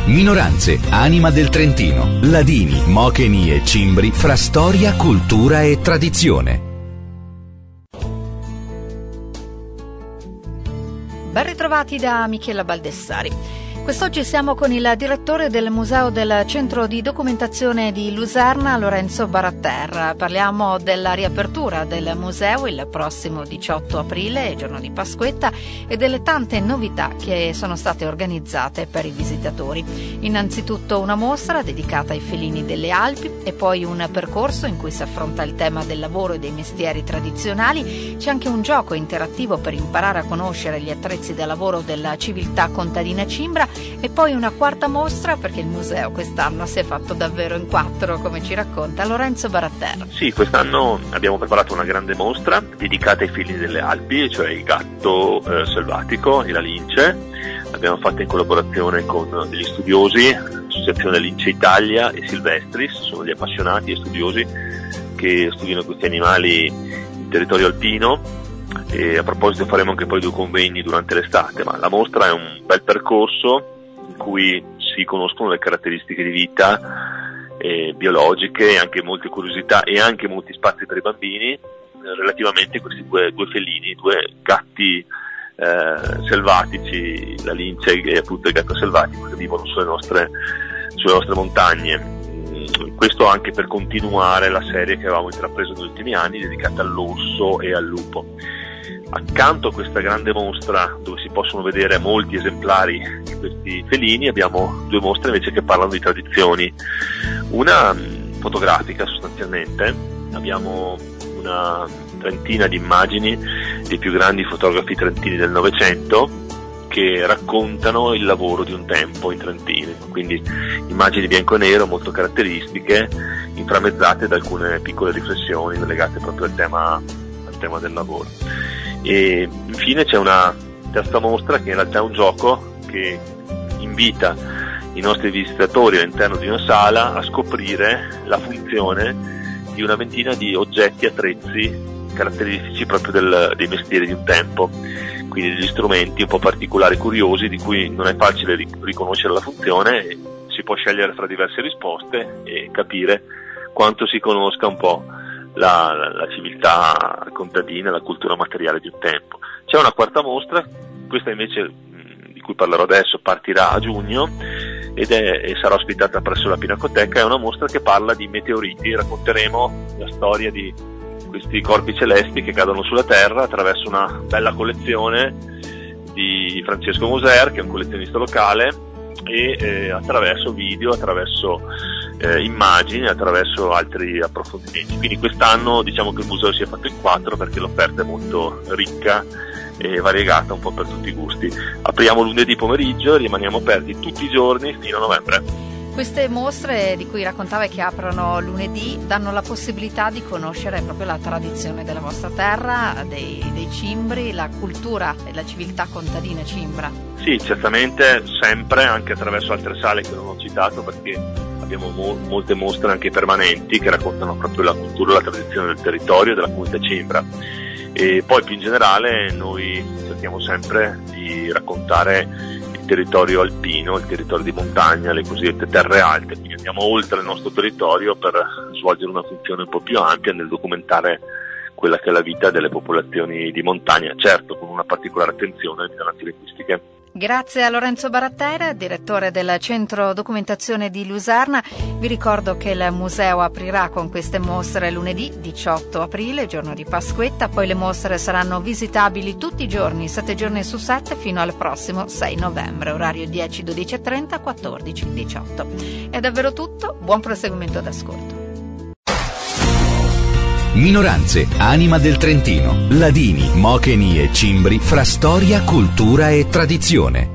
Minoranze, anima del Trentino. Ladini, mocheni e cimbri fra storia, cultura e tradizione. Ben ritrovati da Michela Baldessari. Quest'oggi siamo con il direttore del Museo del Centro di Documentazione di Luserna, Lorenzo Baratter. Parliamo della riapertura del museo il prossimo 18 aprile, giorno di Pasquetta, e delle tante novità che sono state organizzate per i visitatori. Innanzitutto una mostra dedicata ai felini delle Alpi e poi un percorso in cui si affronta il tema del lavoro e dei mestieri tradizionali. C'è anche un gioco interattivo per imparare a conoscere gli attrezzi da lavoro della civiltà contadina cimbra. E poi una quarta mostra, perché il museo quest'anno si è fatto davvero in quattro, come ci racconta Lorenzo Baratter. Sì, quest'anno abbiamo preparato una grande mostra dedicata ai felini delle Alpi, cioè il gatto selvatico e la lince. L'abbiamo fatta in collaborazione con degli studiosi, l'Associazione Lince Italia e Silvestris, sono gli appassionati e studiosi che studiano questi animali in territorio alpino. E a proposito faremo anche poi 2 convegni durante l'estate, ma la mostra è un bel percorso in cui si conoscono le caratteristiche di vita biologiche e anche molte curiosità e anche molti spazi per i bambini relativamente a questi due felini, 2 gatti selvatici, la lince e appunto il gatto selvatico, che vivono sulle nostre montagne. Questo anche per continuare la serie che avevamo intrapreso negli ultimi anni dedicata all'orso e al lupo. Accanto a questa grande mostra dove si possono vedere molti esemplari di questi felini abbiamo 2 mostre invece che parlano di tradizioni. Una fotografica sostanzialmente, abbiamo una trentina di immagini dei più grandi fotografi trentini del Novecento che raccontano il lavoro di un tempo in Trentino, quindi immagini bianco e nero molto caratteristiche, inframmezzate da alcune piccole riflessioni legate proprio al tema del lavoro. E infine c'è una terza mostra che in realtà è un gioco che invita i nostri visitatori all'interno di una sala a scoprire la funzione di una ventina di oggetti, attrezzi caratteristici proprio dei mestieri di un tempo, quindi degli strumenti un po' particolari, curiosi, di cui non è facile riconoscere la funzione, e si può scegliere fra diverse risposte e capire quanto si conosca un po' la civiltà contadina, la cultura materiale di un tempo. C'è una quarta mostra, questa invece di cui parlerò adesso partirà a giugno e sarà ospitata presso la Pinacoteca. È una mostra che parla di meteoriti, racconteremo la storia di questi corpi celesti che cadono sulla Terra attraverso una bella collezione di Francesco Moser, che è un collezionista locale, e attraverso video, attraverso immagini, attraverso altri approfondimenti. Quindi quest'anno diciamo che il museo si è fatto in 4 perché l'offerta è molto ricca e variegata un po' per tutti i gusti. Apriamo lunedì pomeriggio e rimaniamo aperti tutti i giorni fino a novembre. Queste mostre di cui raccontava e che aprono lunedì danno la possibilità di conoscere proprio la tradizione della vostra terra, dei cimbri, la cultura e la civiltà contadina cimbra. Sì, certamente, sempre, anche attraverso altre sale che non ho citato, perché abbiamo molte mostre anche permanenti che raccontano proprio la cultura e la tradizione del territorio e della comunità cimbra. E poi più in generale noi cerchiamo sempre di raccontare il territorio alpino, il territorio di montagna, le cosiddette terre alte, quindi andiamo oltre il nostro territorio per svolgere una funzione un po' più ampia nel documentare quella che è la vita delle popolazioni di montagna, certo con una particolare attenzione alle minoranze linguistiche. Grazie a Lorenzo Baratter, direttore del Centro Documentazione di Luserna. Vi ricordo che il museo aprirà con queste mostre lunedì 18 aprile, giorno di Pasquetta, poi le mostre saranno visitabili tutti i giorni, 7 giorni su 7, fino al prossimo 6 novembre, orario 10, 12:30, 14, 18. È davvero tutto, buon proseguimento d'ascolto. Minoranze, anima del Trentino. Ladini, mocheni e cimbri fra storia, cultura e tradizione.